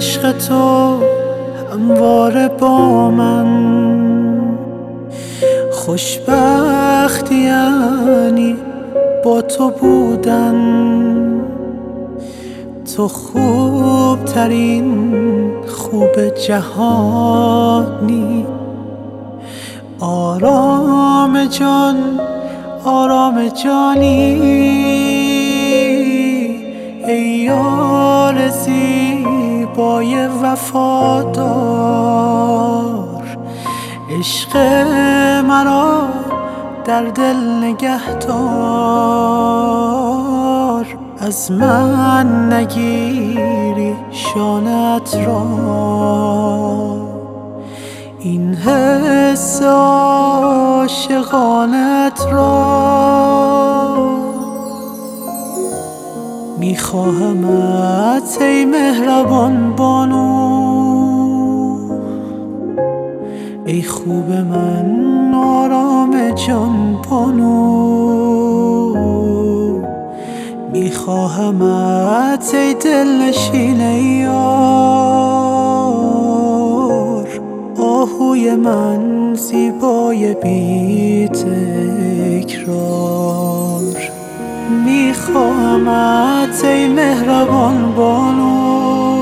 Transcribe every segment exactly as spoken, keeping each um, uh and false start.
عشق تو همواره با من. خوشبختی یعنی با تو بودن، تو خوب ترین خوب جهانی. آرام جان آرام جانی، ای یار زیبای وفادار. عشق مرا در دل نگه دار، از من نگیری شانت را. این حس عاشقانت را میخواهمت ای مهربان بانو، ای خوب من آرام جان بانو. میخواهمت ای دلنشین یار، آهوی من زیبای بی تکرار. میخواهمت ای مهربان بانو،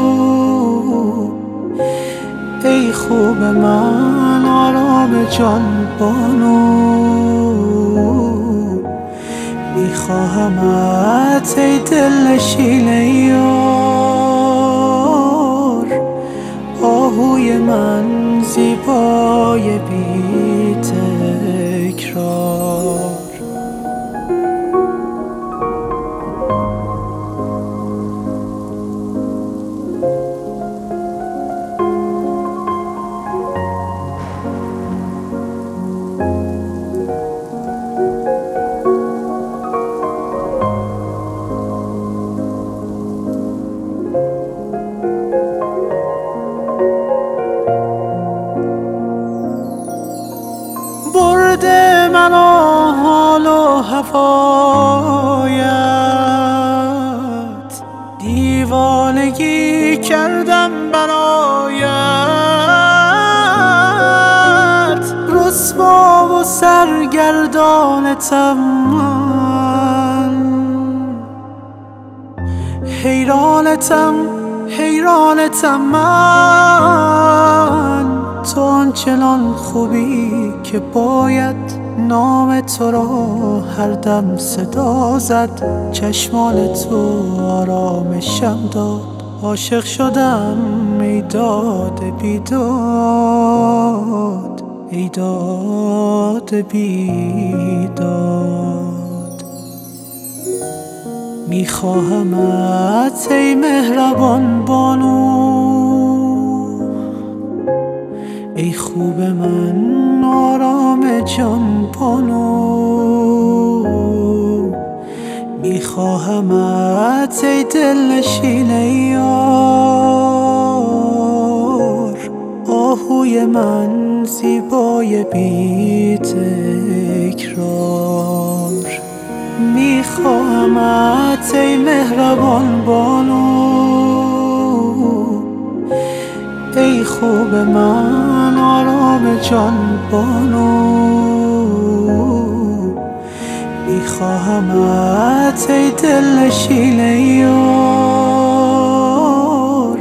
ای خوب من آرام جان بانو. میخواهمت ای دلنشین یار، آهوی من زیبای بی تکرار. برده منو حال و هوایت، دیوانگی کردم برایت. رسوا و سرگردانتم من، حیرانتم حیرانتم من. تو آنچنان خوبی که باید نام تو را هر دم صدا زد. چشمان تو آرامشم داد، عاشق شدم ای داد بیداد، ای داد بیداد. میخواهمت ای مهربان بانو، ای خوب من آرام جان بانو. میخواهمت ای دلنشین یار، آهوی من زیبای بی تکرار. میخواهمت ای مهربان بانو، ای خوب من آرام جان بانو. میخواهمت ای دلنشین یار،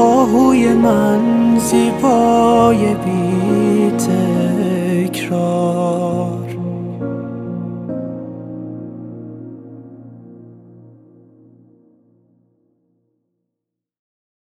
آهوی من زیبای بی تکرار.